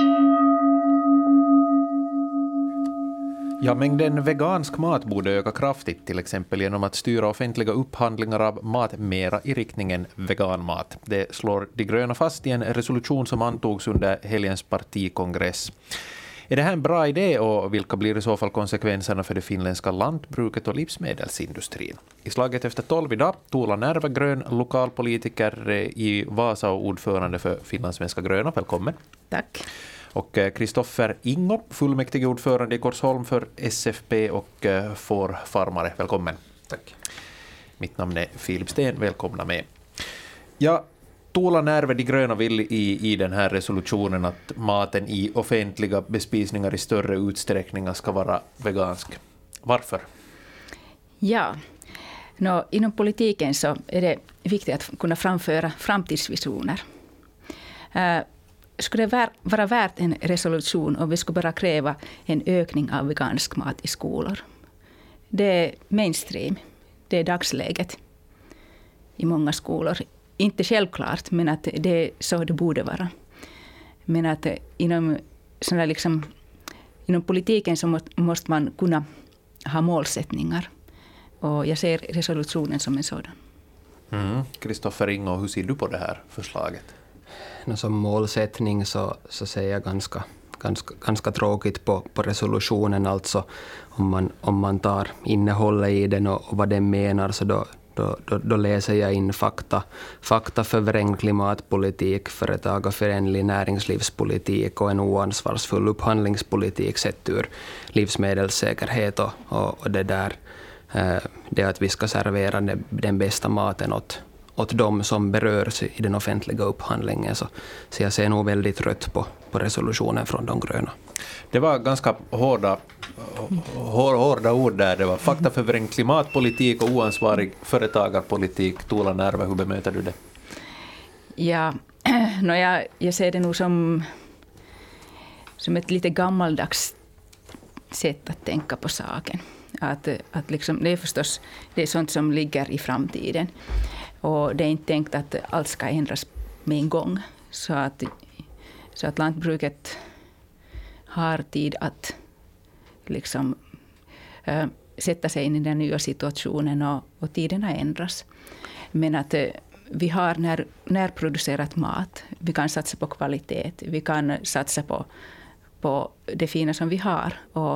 Ja, mängden vegansk mat borde öka kraftigt, till exempel genom att styra offentliga upphandlingar av mat mera i riktningen veganmat. Det slår de gröna fast i en resolution som antogs under helgens partikongress. Är det här en bra idé och vilka blir i så fall konsekvenserna för det finländska lantbruket och livsmedelsindustrin? I slaget efter 12 idag, Tuula Närve, grön lokalpolitiker i Vasa och ordförande för Finlandssvenska gröna. Välkommen. Tack. Och Kristoffer Ingo, fullmäktige ordförande i Korsholm för SFP och fårfarmare. Välkommen. Tack. Mitt namn är Filip Sten, välkomna med. Ja, Tuula Närve, de gröna vill i den här resolutionen att maten i offentliga bespisningar i större utsträckning ska vara vegansk. Varför? Ja, inom politiken så är det viktigt att kunna framföra framtidsvisioner. Skulle det vara värt en resolution om vi skulle bara kräva en ökning av vegansk mat i skolor? Det är mainstream. Det är dagsläget i många skolor. Inte självklart, men att det är så det borde vara. Men att inom politiken så måste man kunna ha målsättningar. Och jag ser resolutionen som en sådan. Kristoffer Ingo, hur ser du på det här förslaget? Som målsättning så ser jag ganska tråkigt på resolutionen. Alltså om man tar innehållet i den och vad den menar, så då läser jag in faktaförvrängd klimatpolitik, företagarförenlig näringslivspolitik och en oansvarsfull upphandlingspolitik sett ur livsmedelssäkerhet och det att vi ska servera den bästa maten åt de som berörs i den offentliga upphandlingen. Så jag ser nog väldigt rött på resolutionen från de gröna. Det var ganska hårda ord där. Det var faktaförvrängd klimatpolitik och oansvarig företagarpolitik. Tuula Närve, hur bemöter du det? Ja, jag ser det nog som ett lite gammaldags sätt att tänka på saken. Att liksom, det är förstås det är sånt som ligger i framtiden. Och det är inte tänkt att allt ska ändras med en gång. Så att lantbruket har tid att liksom, sätta sig in i den nya situationen och tiderna ändras. Men att vi har närproducerat mat. Vi kan satsa på kvalitet. Vi kan satsa på det fina som vi har.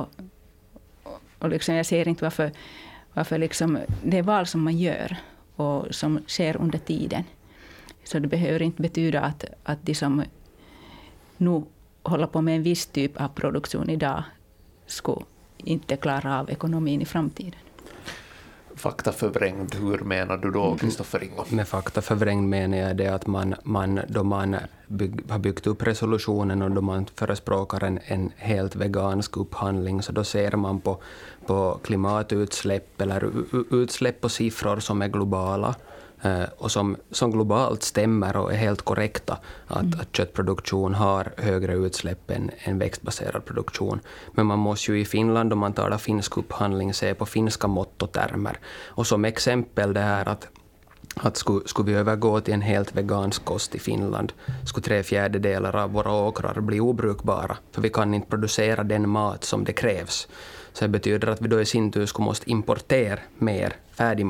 Och liksom jag ser inte varför liksom, det är val som man gör och som sker under tiden. Så det behöver inte betyda att de som nu håller på med en viss typ av produktion idag skulle inte klara av ekonomin i framtiden. Faktaförvrängd, hur menar du då, Kristoffer Ingo? Med faktaförvrängd menar jag det att då man har byggt upp resolutionen och då man förespråkar en helt vegansk upphandling, så då ser man på klimatutsläpp eller utsläpp på siffror som är globala och som globalt stämmer och är helt korrekta, att köttproduktion har högre utsläpp än växtbaserad produktion. Men man måste ju i Finland, om man talar finsk upphandling, se på finska mått och termer. Och som exempel det här att skulle vi övergå till en helt vegansk kost i Finland, skulle 3/4 av våra åkrar bli obrukbara, för vi kan inte producera den mat som det krävs. Så det betyder att vi då i sin tur skulle måste importera mer färdig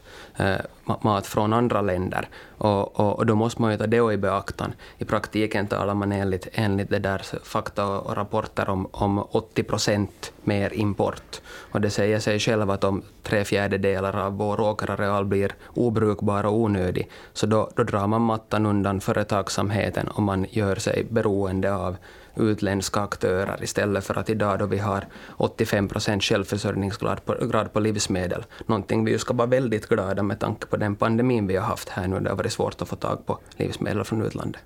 mat från andra länder. Och då måste man ju ta det i beaktan. I praktiken talar man enligt det där fakta och rapporter om 80% mer import. Och det säger sig själv att om 3/4 av vår åkerareal blir obrukbar och onödig, så då drar man mattan undan företagsamheten och man gör sig beroende av utländska aktörer istället för att idag då vi har 85% självförsörjningsgrad på livsmedel. Någonting vi ju ska vara väldigt glada med tanke på den pandemin vi har haft här nu. Det har varit svårt att få tag på livsmedel från utlandet.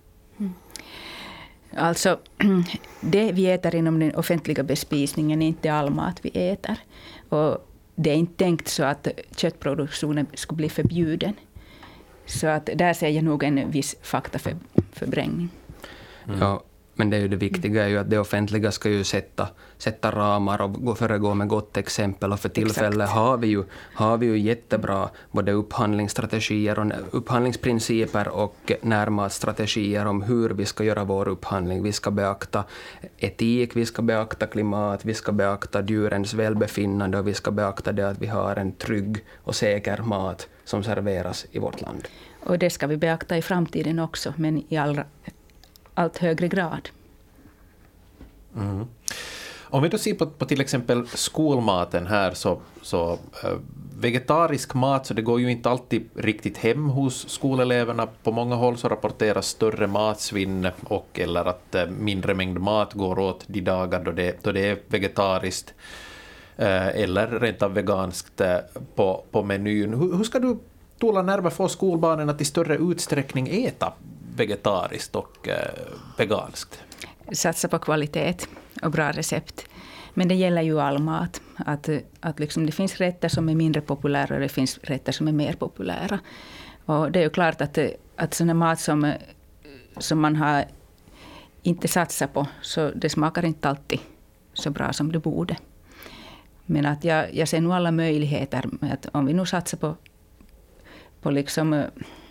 Alltså, det vi äter inom den offentliga bespisningen är inte all mat vi äter. Och det är inte tänkt så att köttproduktionen skulle bli förbjuden. Så att där ser jag nog en viss faktaförvrängning. Ja, Men det är ju det viktiga är ju att det offentliga ska ju sätta ramar och föregå med gott exempel. Och för tillfället har vi ju jättebra både upphandlingsstrategier och upphandlingsprinciper och närmatstrategier om hur vi ska göra vår upphandling. Vi ska beakta etik, vi ska beakta klimat, vi ska beakta djurens välbefinnande och vi ska beakta det att vi har en trygg och säker mat som serveras i vårt land. Och det ska vi beakta i framtiden också, men i allt högre grad. Mm. Om vi då ser på till exempel skolmaten här så vegetarisk mat, så det går ju inte alltid riktigt hem hos skoleleverna. På många håll så rapporteras större matsvinn eller att mindre mängd mat går åt de dagar då det är vegetariskt eller rent av veganskt på menyn. Hur ska du, Tuula Närve, få skolbarnen att i större utsträckning äta vegetariskt och veganskt? Satsa på kvalitet och bra recept. Men det gäller ju all mat. Att liksom det finns rätter som är mindre populära och det finns rätter som är mer populära. Och det är ju klart att sån mat som man har inte satsat på, så det smakar inte alltid så bra som det borde. Men att jag ser nog alla möjligheter med att om vi nu satsar på liksom,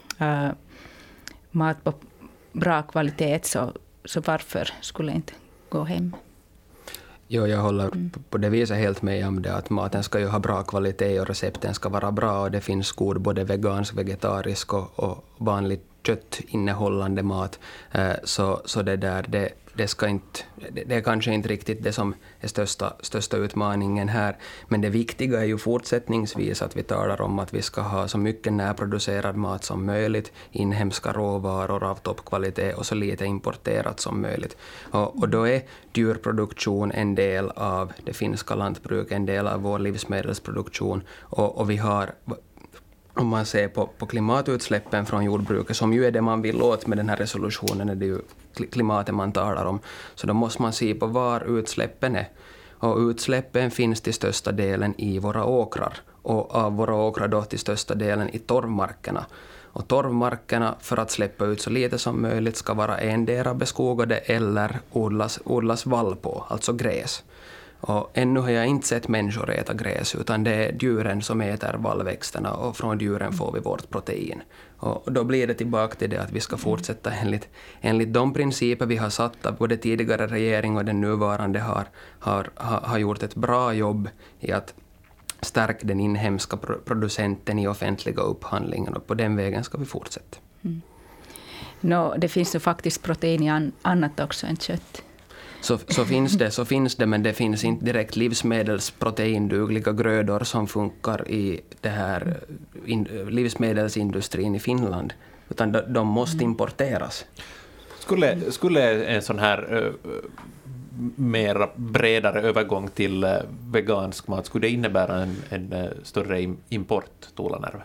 mat på bra kvalitet, så varför skulle inte gå hem? Jo, jag håller på det viset helt med om det, att maten ska ju ha bra kvalitet och recepten ska vara bra och det finns god både vegansk, vegetarisk och vanligt köttinnehållande mat. Så det ska inte, det är kanske inte riktigt det som är största utmaningen här. Men det viktiga är ju fortsättningsvis att vi talar om att vi ska ha så mycket närproducerad mat som möjligt, inhemska råvaror av toppkvalitet och så lite importerat som möjligt. Och då är djurproduktion en del av det finska lantbruket, en del av vår livsmedelsproduktion. Och vi har, om man ser på klimatutsläppen från jordbruket, som ju är det man vill åt med den här resolutionen, är det ju klimatet man talar om, så då måste man se på var utsläppen är. Och utsläppen finns till största delen i våra åkrar, och av våra åkrar då till största delen i torvmarkerna. Och torvmarkerna, för att släppa ut så lite som möjligt, ska vara endera beskogade eller odlas vall på, alltså gräs. Och ännu har jag inte sett människor äta gräs, utan det är djuren som äter vallväxterna och från djuren får vi vårt protein. Och då blir det tillbaka till det att vi ska fortsätta enligt de principer vi har satt av både tidigare regering och den nuvarande har gjort ett bra jobb i att stärka den inhemska producenten i offentliga upphandlingar, och på den vägen ska vi fortsätta. Det finns ju faktiskt protein i annat också än kött. Så finns det, men det finns inte direkt livsmedelsproteindugliga grödor som funkar i det här livsmedelsindustrin i Finland, utan de måste importeras. Skulle en sån här mer bredare övergång till vegansk mat, skulle det innebära en större import, Tuula Närve?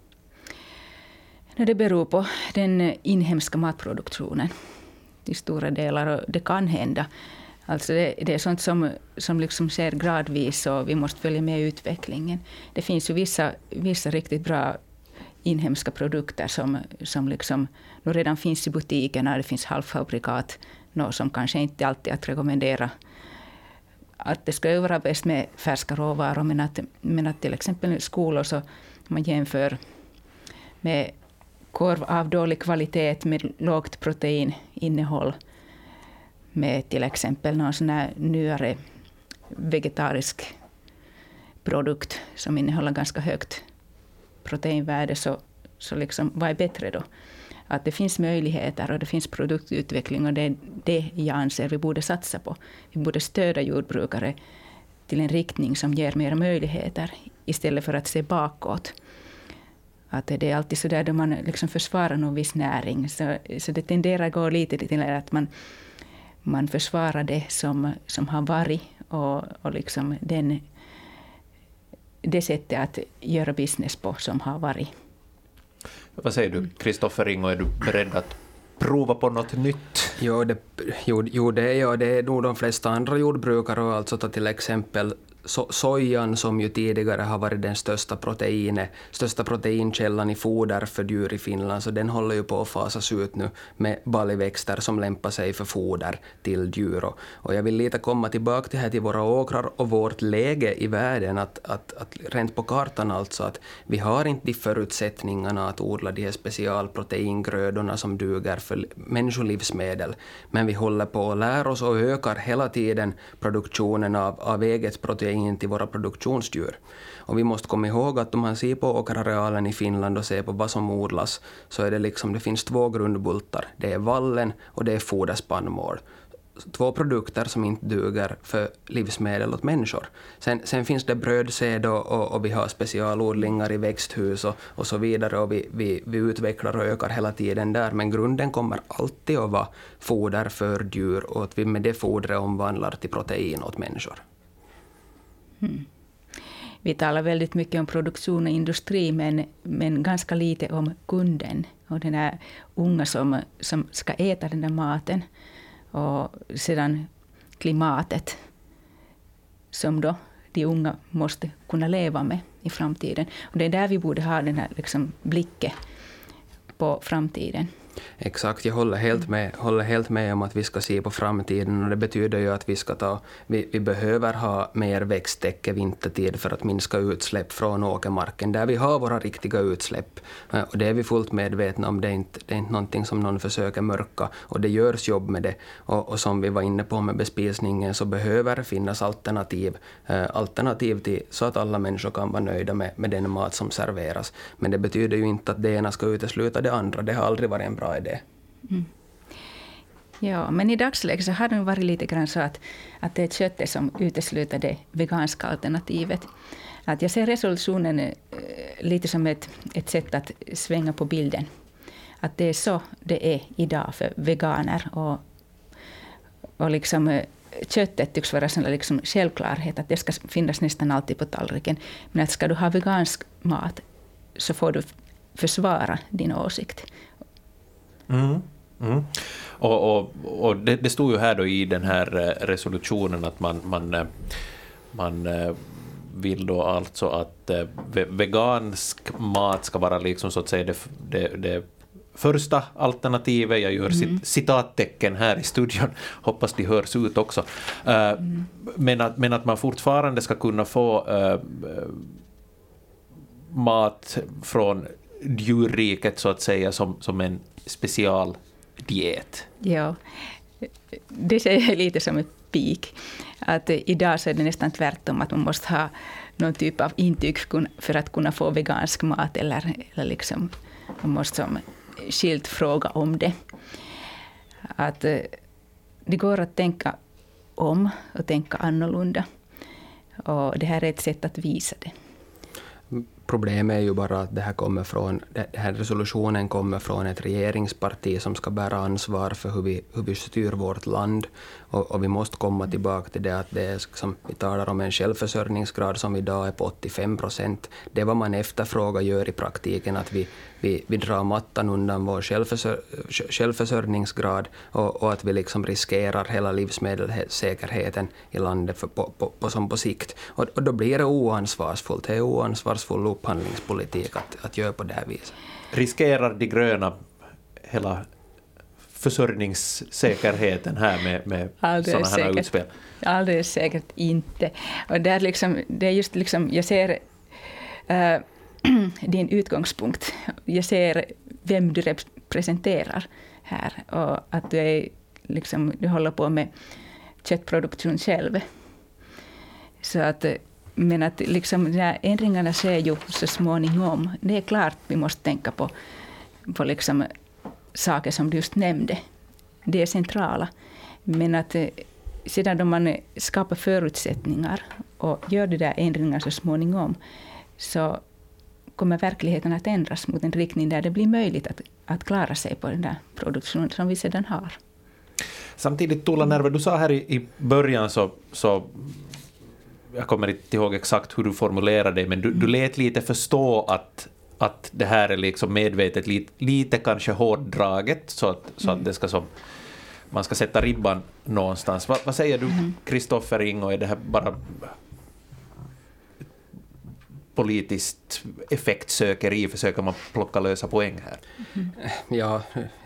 Det beror på den inhemska matproduktionen i stora delar, och det kan hända. Alltså det är sånt som liksom sker gradvis, och vi måste följa med utvecklingen. Det finns ju vissa riktigt bra inhemska produkter som liksom nu redan finns i butikerna. Det finns halvfabrikat, som kanske inte alltid att rekommendera att det ska vara bäst med färska råvaror, men att till exempel skolor, så man jämför med korv av dålig kvalitet med lågt proteininnehåll med till exempel någon sån här nyare vegetarisk produkt som innehåller ganska högt proteinvärde, så liksom, vad är bättre då? Att det finns möjligheter och det finns produktutveckling, och det är det jag anser vi borde satsa på. Vi borde stödja jordbrukare till en riktning som ger mer möjligheter istället för att se bakåt. Att det är alltid så där då man liksom försvarar någon viss näring, så det tenderar att gå lite till att man försvarar det som har varit och liksom det sättet att göra business på som har varit. Vad säger du, Kristoffer Ringo, är du beredd att prova på något nytt? Jo, det är nog de flesta andra jordbrukare, och alltså till exempel sojan som ju tidigare har varit den största proteinkällan i foder för djur i Finland, så den håller ju på att fasas ut nu med baljväxter som lämpar sig för foder till djur. Och jag vill lite komma tillbaka till våra åkrar och vårt läge i världen, att rent på kartan alltså, att vi har inte de förutsättningarna att odla de här specialproteingrödorna som duger för människolivsmedel, men vi håller på att lära oss och ökar hela tiden produktionen av eget protein till våra produktionsdjur. Och vi måste komma ihåg att om man ser på åkerarealen i Finland och ser på vad som odlas, så är det finns 2 grundbultar. Det är vallen och det är foderspannmål. 2 produkter som inte duger för livsmedel åt människor. Sen finns det brödsäd och vi har specialodlingar i växthus och så vidare, och vi utvecklar och ökar hela tiden där, men grunden kommer alltid att vara foder för djur, och att vi med det fodret omvandlar till protein åt människor. Vi talar väldigt mycket om produktion och industri, men ganska lite om kunden och den här unga som ska äta den där maten, och sedan klimatet som då de unga måste kunna leva med i framtiden. Och det är där vi borde ha den här blicken på framtiden. Exakt, jag håller helt med om att vi ska se på framtiden, och det betyder ju att vi behöver ha mer växttäcke vintertid för att minska utsläpp från åkermarken där vi har våra riktiga utsläpp, och det är vi fullt medvetna om. Det är inte någonting som någon försöker mörka, och det görs jobb med det, och som vi var inne på med bespisningen, så behöver det finnas alternativ till, så att alla människor kan vara nöjda med den mat som serveras. Men det betyder ju inte att det ena ska utesluta det andra. Det har aldrig varit en bra idé. Ja, men i dagsläget så har det varit lite grann så att det är köttet som utesluter det veganska alternativet. Att jag ser resolutionen lite som ett sätt att svänga på bilden. Att det är så det är idag för veganer, och köttet tycks vara en självklarhet att det ska finnas nästan alltid på tallriken. Men att ska du ha vegansk mat så får du försvara din åsikt. Och det stod ju här då i den här resolutionen att man vill då alltså att vegansk mat ska vara liksom så att säga det första alternativet. Jag gör citattecken här i studion. Hoppas de hörs ut också. Men att man fortfarande ska kunna få mat från djurriket så att säga som en specialdiet. Ja, det ser jag lite som ett pik. Att idag så är det nästan tvärtom, att man måste ha någon typ av intyg för att kunna få vegansk mat, eller man måste som skilt fråga om det. Att det går att tänka om och tänka annorlunda, och det här är ett sätt att visa det. Problemet är ju bara att den här resolutionen kommer från ett regeringsparti som ska bära ansvar för hur vi styr vårt land. Och vi måste komma tillbaka till det att det är, som vi talar om, en självförsörjningsgrad som idag är på 85%. Det är vad man efterfrågar gör i praktiken, att vi drar mattan undan vår självförsörjningsgrad, och att vi riskerar hela livsmedelssäkerheten i landet på sikt. Och då blir det oansvarsfullt. Det är oansvarsfull upphandlingspolitik att göra på det här viset. Riskerar de gröna hela försörjningssäkerheten här med sådana här utspel? Alldeles säkert inte. Och det är just jag ser din utgångspunkt. Jag ser vem du representerar här, och att du håller på med köttproduktion själv. Så att, men att de här ändringarna sker ju så småningom. Det är klart vi måste tänka på saker som du just nämnde. Det är centrala. Men att sedan då man skapar förutsättningar och gör de där ändringar så småningom, så kommer verkligheten att ändras mot en riktning där det blir möjligt att klara sig på den där produktionen som vi sedan har. Samtidigt, Tuula Närve, du sa här i början så jag kommer inte ihåg exakt hur du formulerade det, men du lät lite förstå att det här är medvetet lite kanske hårddraget, så att det ska man ska sätta ribban någonstans. Vad säger du, Kristoffer Ingo? Är det här bara politiskt effektsökeri försöker man plocka lösa poäng här? Ja,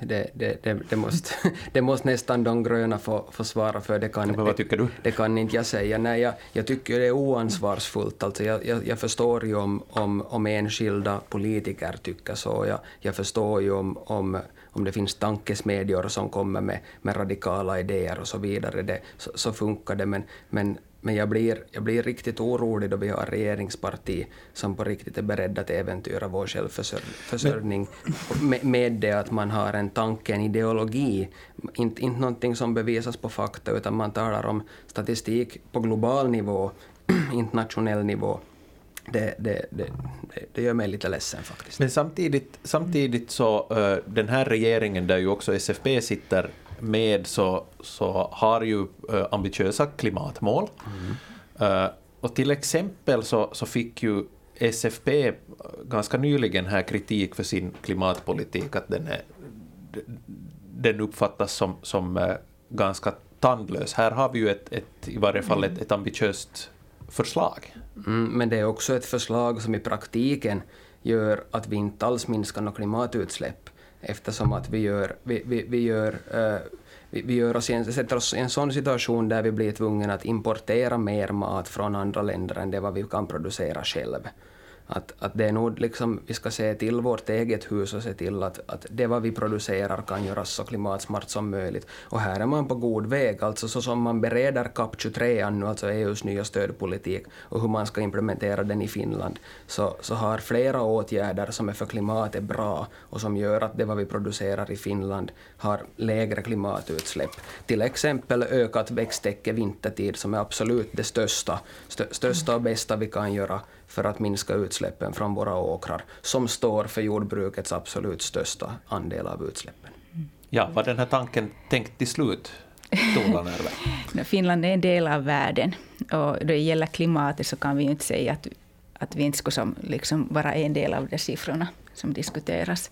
det måste nästan de gröna få svara för. Men vad tycker du? Det kan inte jag säga. Nej, jag tycker det är oansvarsfullt. Alltså jag förstår ju om enskilda politiker tycker så. Jag förstår ju om det finns tankesmedjor som kommer med radikala idéer och så vidare. Så funkar det. Men jag blir riktigt orolig då vi har regeringsparti som på riktigt är beredda att äventyra vår självförsörjning med det att man har en tanke, en ideologi, inte någonting som bevisas på fakta, utan man talar om statistik på global nivå, internationell nivå. Det gör mig lite ledsen faktiskt. Men samtidigt så den här regeringen där ju också SFP sitter med så har ju ambitiösa klimatmål. Och till exempel så fick ju SFP ganska nyligen här kritik för sin klimatpolitik, att den uppfattas som ganska tandlös. Här har vi ju i varje fall ett ambitiöst förslag. Men det är också ett förslag som i praktiken gör att vi inte alls minskar några klimatutsläpp, eftersom att sätter oss i en sån situation där vi blir tvungna att importera mer mat från andra länder än det vad vi kan producera själv. Att det är nog liksom, vi ska se till vårt eget hus och se till att det vad vi producerar kan göras så klimatsmart som möjligt. Och här är man på god väg, alltså så som man bereder CAP 23 nu, alltså EUs nya stödpolitik, och hur man ska implementera den i Finland, så har flera åtgärder som är för klimatet bra och som gör att det vad vi producerar i Finland har lägre klimatutsläpp. Till exempel ökat växttäcke vintertid, som är absolut det största och bästa vi kan göra för att minska utsläppen från våra åkrar, som står för jordbrukets absolut största andel av utsläppen. Ja, var den här tanken tänkt till slut? Finland är en del av världen, och då det gäller klimatet så kan vi inte säga att vi inte ska liksom vara en del av de siffrorna som diskuteras.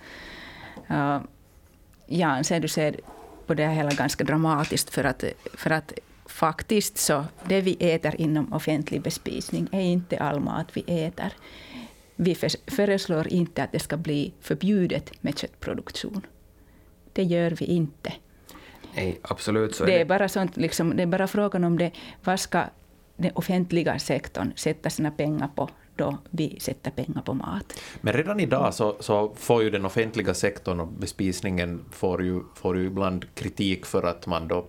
Jag anser du ser på det här hela ganska dramatiskt, för att faktiskt så det vi äter inom offentlig bespisning är inte all mat vi äter. Vi föreslår inte att det ska bli förbjudet med köttproduktion. Det gör vi inte. Nej, absolut så är det är bara sånt, liksom, det är bara frågan om det, vad ska den offentliga sektorn sätta sina pengar på då vi sätter pengar på mat. Men redan idag så får ju den offentliga sektorn och bespisningen får ju ibland kritik för att man då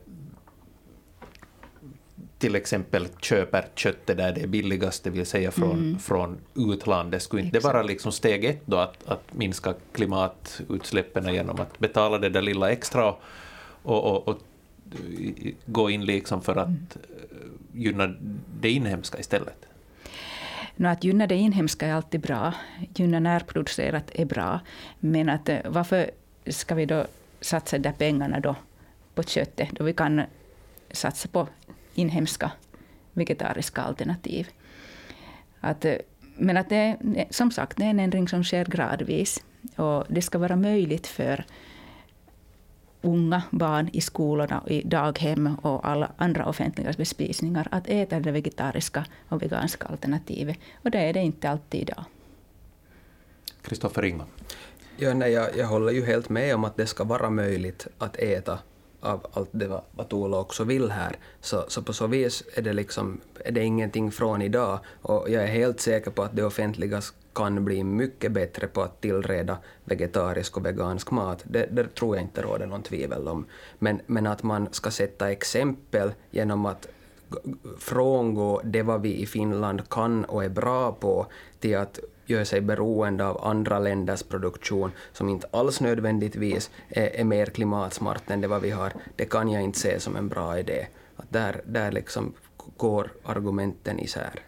till exempel köper köttet där det är billigast, det vill säga från utlandet. Skulle inte det vara liksom steg ett då att minska klimatutsläppen genom att betala det där lilla extra och gå in liksom för att gynna det inhemska istället? Att gynna det inhemska är alltid bra. Gynna närproducerat är bra. Men att varför ska vi då satsa där pengarna då på köttet, då vi kan satsa på inhemska vegetariska alternativ? Men att det, som sagt, det är en ändring som sker gradvis. Och det ska vara möjligt för unga barn i skolorna, i daghem och alla andra offentliga bespisningar att äta det vegetariska och veganska alternativet. Och det är det inte alltid idag. Kristoffer Ringman. Ja, nej, jag håller ju helt med om att det ska vara möjligt att äta av allt det vad Tuula också vill här. Så på så vis är det ingenting från idag. Och jag är helt säker på att det offentliga kan bli mycket bättre på att tillreda vegetarisk och vegansk mat. Det tror jag inte råder någon tvivel om. Men att man ska sätta exempel genom att frångå det vad vi i Finland kan och är bra på till att göra sig beroende av andra länders produktion som inte alls nödvändigtvis är mer klimatsmart än det vad vi har, det kan jag inte se som en bra idé. Att där liksom går argumenten isär.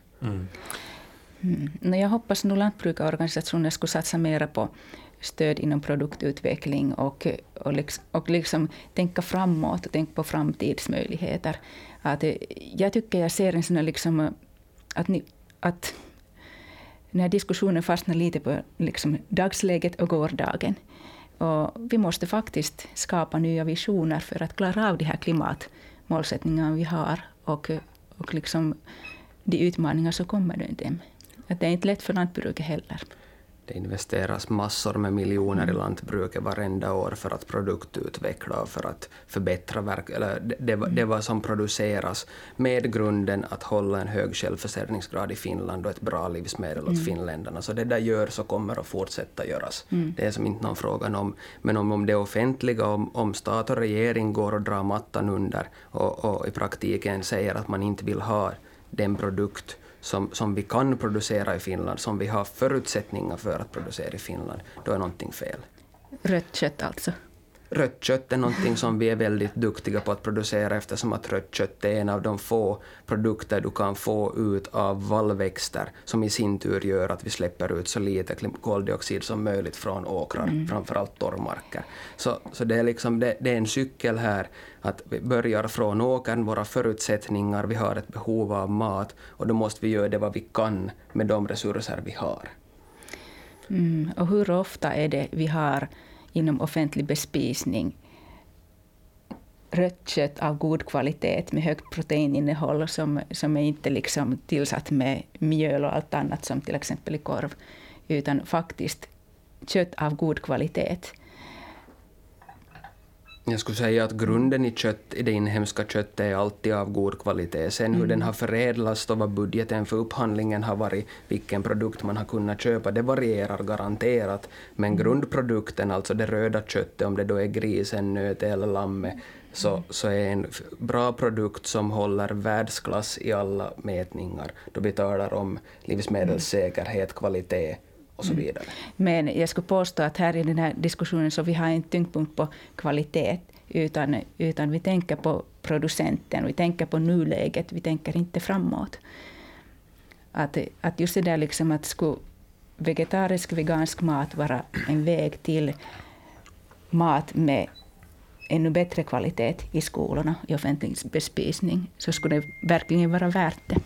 Jag hoppas nu lantbrukarorganisationer skulle satsa mer på stöd inom produktutveckling och liksom tänka framåt och tänka på framtidsmöjligheter. Jag tycker jag ser en sån liksom att den här diskussionen fastnar lite på liksom dagsläget och gårdagen. Och vi måste faktiskt skapa nya visioner för att klara av de här klimatmålsättningarna vi har och liksom de utmaningar som kommer runt dem. Att det är inte lätt för lantbruket heller. Det investeras massor med miljoner i lantbruket varenda år för att produktutveckla och för att förbättra det vad som produceras med grunden att hålla en hög självförsörjningsgrad i Finland och ett bra livsmedel åt finländarna. Så det där görs och kommer att fortsätta göras. Det är som inte någon fråga om. Men om det offentliga, om stat och regering går och drar mattan under och i praktiken säger att man inte vill ha den produkt som vi kan producera i Finland, som vi har förutsättningar för att producera i Finland, då är någonting fel. Rött kött alltså? Rött kött är någonting som vi är väldigt duktiga på att producera, eftersom att rött kött är en av de få produkter du kan få ut av vallväxter som i sin tur gör att vi släpper ut så lite koldioxid som möjligt från åkrar, framförallt torrmarker. Så det är liksom det är en cykel här, att vi börjar från åkern, våra förutsättningar, vi har ett behov av mat och då måste vi göra det vad vi kan med de resurser vi har. Och hur ofta är det vi har inom offentlig bespisning rött kött av god kvalitet med högt proteininnehåll som är inte liksom tillsatt med mjöl och allt annat som till exempel i korv, utan faktiskt kött av god kvalitet. Jag skulle säga att grunden i det inhemska köttet är alltid av god kvalitet. Sen hur den har förädlats och vad budgeten för upphandlingen har varit, vilken produkt man har kunnat köpa, det varierar garanterat. Men grundprodukten, alltså det röda köttet, om det då är grisen, nöt eller lamme, så är en bra produkt som håller världsklass i alla mätningar. Då vi talar om livsmedelssäkerhet, kvalitet och så vidare. Men jag skulle påstå att här i den här diskussionen så vi har en tyngdpunkt på kvalitet, utan vi tänker på producenten, vi tänker på nuläget, vi tänker inte framåt. Att just det där liksom att skulle vegetarisk, vegansk mat vara en väg till mat med ännu bättre kvalitet i skolorna, i offentlig bespisning, så skulle det verkligen vara värt det.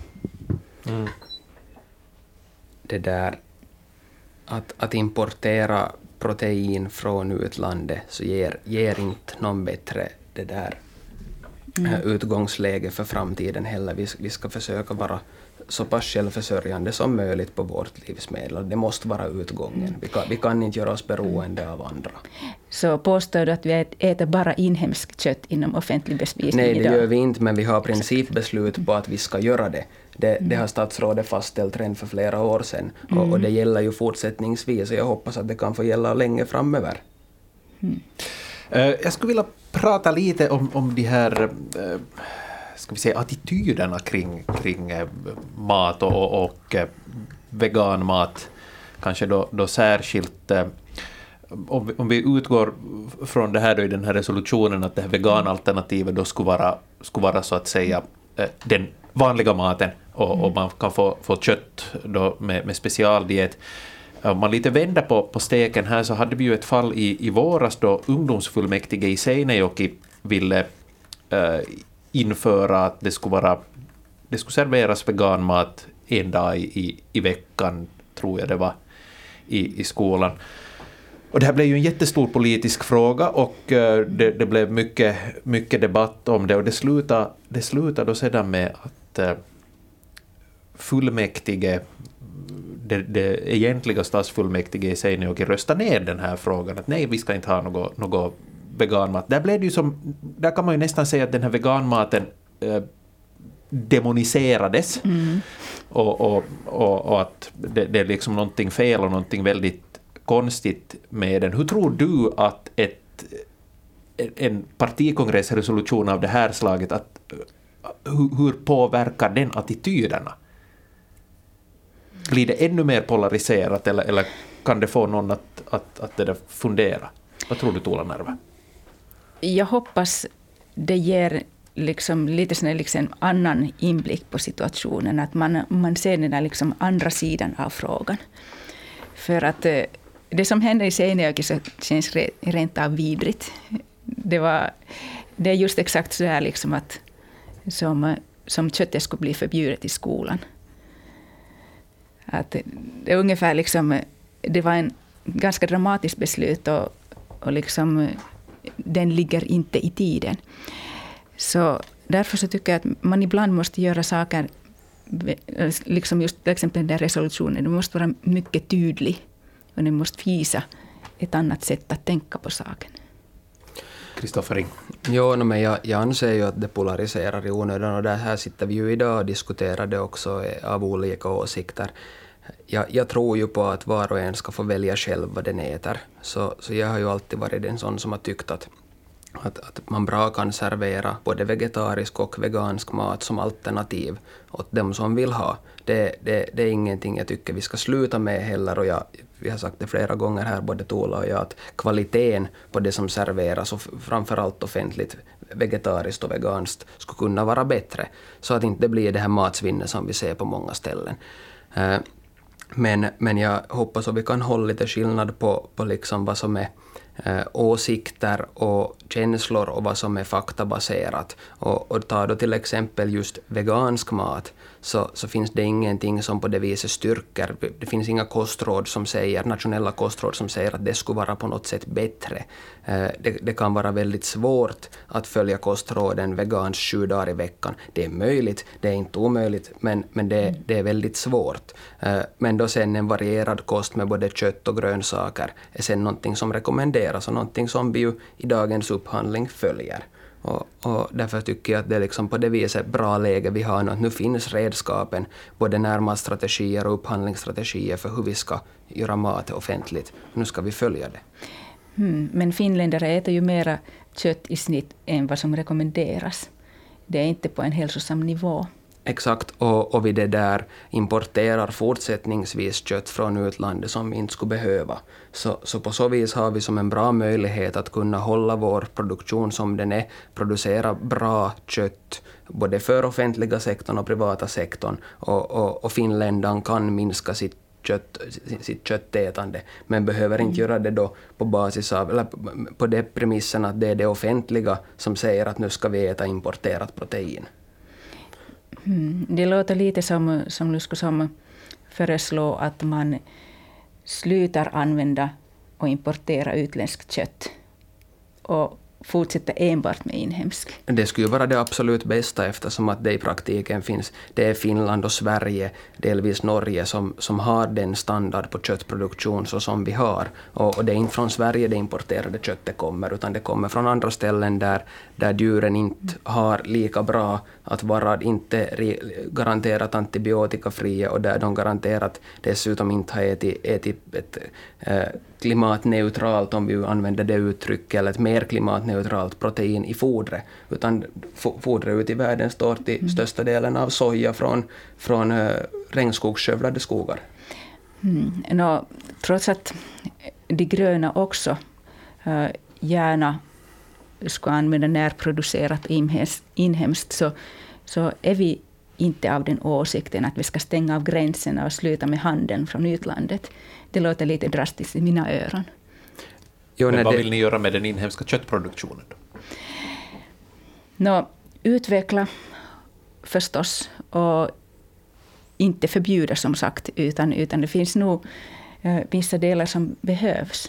Det där att importera protein från utlandet så ger inte någon bättre det där utgångsläge för framtiden heller. Vi ska försöka vara så pass självförsörjande som möjligt på vårt livsmedel. Det måste vara utgången. Vi kan inte göra oss beroende av andra. Så påstår du att vi äter bara inhemskt kött inom offentlig bespisning idag? Nej, det gör vi inte, men vi har principbeslut på att vi ska göra det. Det har statsrådet fastställt redan för flera år sedan. Och det gäller ju fortsättningsvis, och jag hoppas att det kan få gälla länge framöver. Jag skulle vilja prata lite om de här ska vi säga, attityderna kring mat och veganmat. Kanske då särskilt om vi utgår från det här då i den här resolutionen, att det här veganalternativet då skulle vara så att säga den vanliga maten, och man kan få kött då med specialdiet. Om man lite vänder på steken här, så hade vi ju ett fall i våras då ungdomsfullmäktige i Seinäjoki ville införa att det skulle serveras veganmat en dag i veckan, tror jag det var, i skolan. Och det här blev ju en jättestor politisk fråga, och det blev mycket debatt om det, och det slutade då sedan med att fullmäktige, det egentliga stadsfullmäktige i Seinäjoki, röstade ner den här frågan, att nej, vi ska inte ha något veganmat. Där kan man ju nästan säga att den här veganmaten demoniserades, och att det är liksom någonting fel och någonting väldigt konstigt med den. Hur tror du att en partikongressresolution av det här slaget, hur påverkar den attityderna? Blir det ännu mer polariserat, eller kan det få någon att det där fundera? Vad tror du, Tuula Närve? Jag hoppas det ger liksom lite sån liksom annan inblick på situationen, att man ser den där liksom andra sidan av frågan. För att det som hände i Seinäjoki så känns rent av vidrigt. Det är just exakt så här liksom att som köttet skulle bli förbjudet i skolan. Att det är ungefär liksom, det var en ganska dramatiskt beslut, och liksom den ligger inte i tiden. Så därför så tycker jag att man ibland måste göra saker liksom just till exempel den där resolutionen, den måste vara mycket tydlig och den måste visa ett annat sätt att tänka på saken. Kristoffer Ring. Jo, men jag anser ju att det polariserar i onödan, och där här sitter vi ju idag och diskuterar det också av olika åsikter. Jag tror ju på att var och en ska få välja själv vad den äter. Så jag har ju alltid varit en sån som har tyckt att man bra kan servera både vegetarisk och vegansk mat som alternativ åt dem som vill ha. Det är ingenting jag tycker vi ska sluta med heller, och vi har sagt det flera gånger här, både Tola och jag, att kvaliteten på det som serveras och framförallt offentligt vegetariskt och veganskt skulle kunna vara bättre, så att inte det blir det här matsvinnet som vi ser på många ställen. Men jag hoppas att vi kan hålla lite skillnad på liksom vad som är åsikter och känslor och vad som är faktabaserat. Och ta då till exempel just vegansk mat, så finns det ingenting som på det viset styrker. Det finns inga kostråd som säger, nationella kostråd som säger att det skulle vara på något sätt bättre. Det kan vara väldigt svårt att följa kostråden vegans 7 dagar i veckan. Det är möjligt, det är inte omöjligt, men det är väldigt svårt. Men då sen en varierad kost med både kött och grönsaker är sen någonting som rekommenderas och någonting som vi ju i dagens upphandling följer. Och därför tycker jag att det är liksom på det viset bra läge vi har nu, att nu finns redskapen, både närmatstrategier och upphandlingsstrategier för hur vi ska göra mat offentligt. Nu ska vi följa det. Men finländare äter ju mera kött i snitt än vad som rekommenderas. Det är inte på en hälsosam nivå. Exakt, och vi det där importerar fortsättningsvis kött från utlandet som vi inte skulle behöva. Så på så vis har vi som en bra möjlighet att kunna hålla vår produktion som den är, producera bra kött både för offentliga sektorn och privata sektorn, och finländaren kan minska sitt köttätande, men behöver inte göra det då på basis av, eller på det premissen att det är det offentliga som säger att nu ska vi äta importerat protein. Det låter lite som du skulle föreslå att man slutar använda och importera utländskt kött och fortsätter enbart med inhemsk. Det skulle vara det absolut bästa, eftersom att det i praktiken finns. Det är Finland och Sverige, delvis Norge, som har den standard på köttproduktion så som vi har. Och det är inte från Sverige det importerade köttet kommer, utan det kommer från andra ställen där djuren inte har lika bra att vara inte garanterat antibiotikafria, och där de garanterat dessutom inte har ätit ett klimatneutralt, om vi använder det uttrycket, eller ett mer klimatneutralt protein i fodret, utan fodret ute i världen står till största delen av soja från regnskogsskövlade skogar. Trots att de gröna också gärna ska använda närproducerat inhemskt, så är vi inte av den åsikten att vi ska stänga av gränserna och sluta med handeln från utlandet. Det låter lite drastiskt i mina öron. Men vad vill ni göra med den inhemska köttproduktionen då? Utveckla förstås, och inte förbjuda som sagt, utan det finns nog vissa delar som behövs.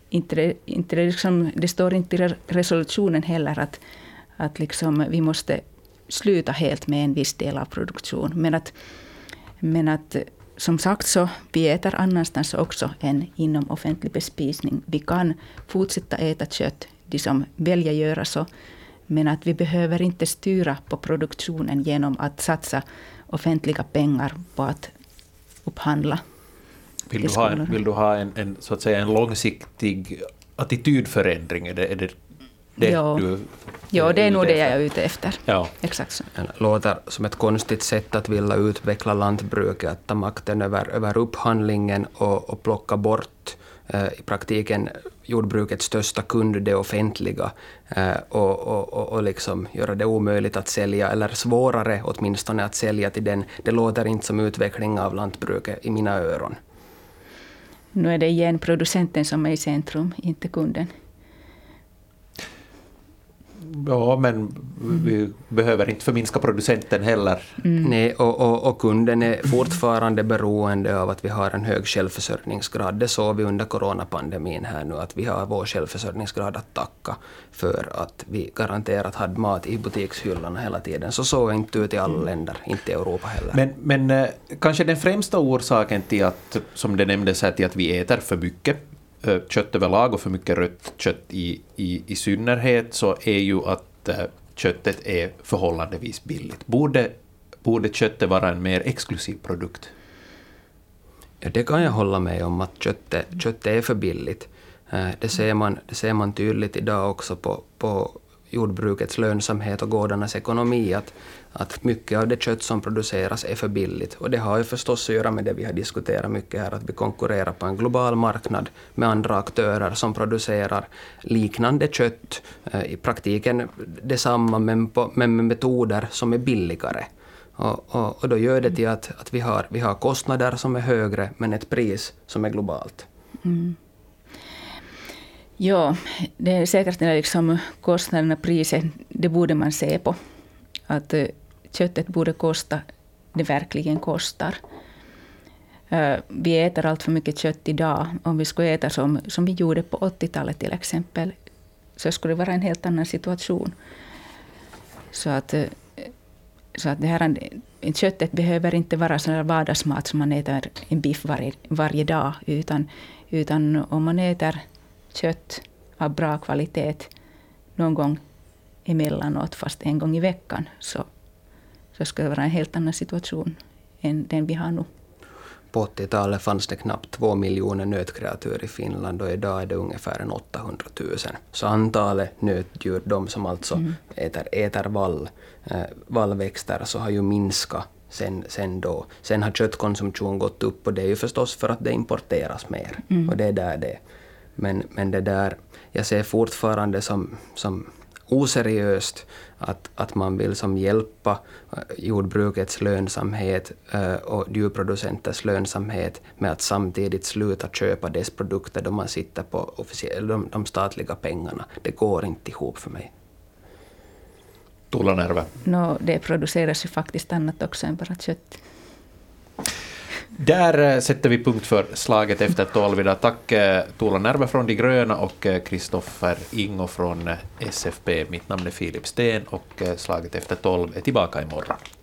Det står inte i resolutionen heller att liksom vi måste sluta helt med en viss del av produktion. Men att som sagt, så vi äter annanstans också än inom offentlig bespisning. Vi kan fortsätta äta kött, de som väljer göra så, men att vi behöver inte styra på produktionen genom att satsa offentliga pengar på att upphandla. Vill du ha en så att säga en långsiktig attitydförändring? Är det det är nog det jag är ute efter. Ja. Exakt så. Det låter som ett konstigt sätt att vilja utveckla lantbruket, att ta makten över upphandlingen och plocka bort i praktiken jordbrukets största kund, det offentliga, och liksom göra det omöjligt att sälja, eller svårare åtminstone att sälja till den. Det låter inte som utveckling av lantbruket i mina öron. Nu är det igen producenten som är i centrum, inte kunden. Ja, men vi behöver inte förminska producenten heller. Nej, och kunden är fortfarande beroende av att vi har en hög självförsörjningsgrad. Det såg vi under coronapandemin här nu, att vi har vår självförsörjningsgrad att tacka för att vi garanterat hade mat i butikshyllorna hela tiden. Så är inte ut i alla länder, inte i Europa heller. Men kanske den främsta orsaken till att, som det nämndes här, till att vi äter för mycket kött överlag och för mycket rött kött i synnerhet, så är ju att köttet är förhållandevis billigt. Borde köttet vara en mer exklusiv produkt? Ja, det kan jag hålla med om, att köttet är för billigt. Det ser man tydligt idag också på jordbrukets lönsamhet och gårdarnas ekonomi, att mycket av det kött som produceras är för billigt. Och det har ju förstås att göra med det vi har diskuterat mycket här, att vi konkurrerar på en global marknad med andra aktörer som producerar liknande kött, i praktiken detsamma men med metoder som är billigare. Och då gör det till att vi har kostnader som är högre men ett pris som är globalt. Mm. Ja, det är säkert liksom kostnaderna och priset, det borde man se på. Att köttet borde kosta, det verkligen kostar. Vi äter allt för mycket kött idag. Om vi skulle äta som vi gjorde på 80-talet till exempel, så skulle det vara en helt annan situation. Så att det här, köttet behöver inte vara sån vardagsmat som man äter en biff varje dag, utan om man äter kött av bra kvalitet någon gång emellanåt, fast en gång i veckan, så ska det vara en helt annan situation än den vi har nu. På 80-talet fanns det knappt 2 miljoner nötkreatur i Finland och idag är det ungefär 800 000. Så antalet nötdjur, de som alltså äter vallväxter, så har ju minskat sen då. Sen har köttkonsumtion gått upp, och det är ju förstås för att det importeras mer. Och det är där det. Men det där, jag ser fortfarande som oseriöst att man vill som hjälpa jordbrukets lönsamhet och djurproducenters lönsamhet med att samtidigt sluta köpa dess produkter då man sitter på de statliga pengarna. Det går inte ihop för mig. Tuula Närve. Det produceras ju faktiskt annat också än bara kött. Där sätter vi punkt för slaget efter 12 idag. Tack Tuula Närve från De gröna och Kristoffer Ingo från SFP. Mitt namn är Filip Sten och slaget efter 12 är tillbaka imorgon.